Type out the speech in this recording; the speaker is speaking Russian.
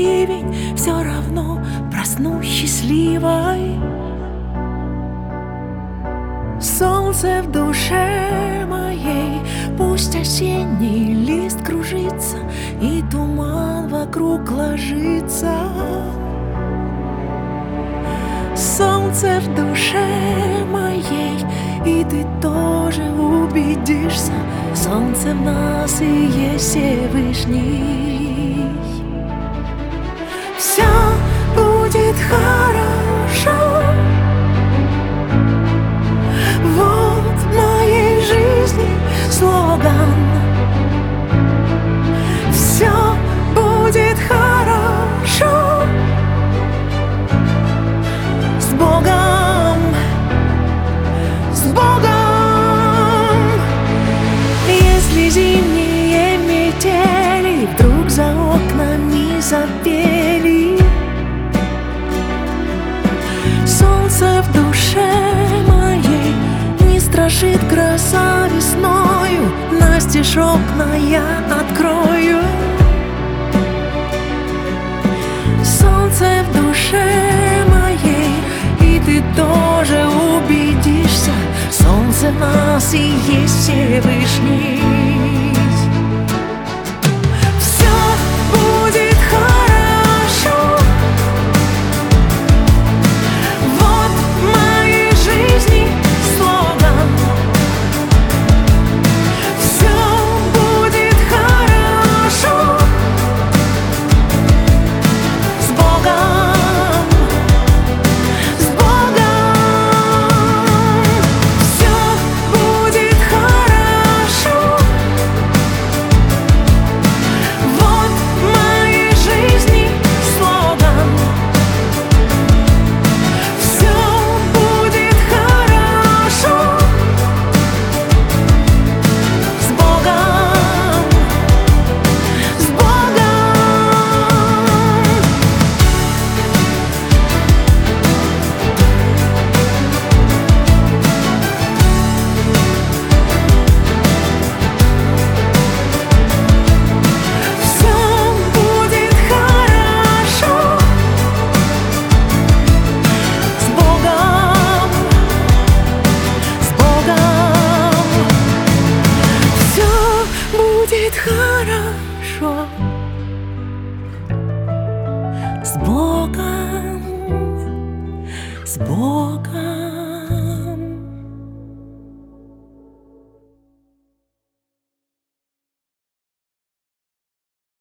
ливень, все равно проснусь счастливой. Солнце в душе моей, пусть осенний лист кружится и туман вокруг ложится. Солнце в душе моей, и ты тоже убедишься, солнце в нас и есть Всевышний. Все будет хорошо. Вот в моей жизни слоган. Все будет хорошо. С Богом, с Богом. Если зимние метели вдруг за окнами запели, солнце в душе моей не страшит гроза весною, настежь окна я открою. Солнце в душе моей, и ты тоже убедишься, солнце в нас и есть Всевышний. Все будет хорошо. Вот в моей жизни слоган. Все будет хорошо. С Богом, с Богом. Все будет хорошо. Вот в моей жизни слоган. Все будет хорошо. С Богом, с Богом. Все будет хорошо. С Богом, с Богом. Все будет хорошо. С Богом, с Богом.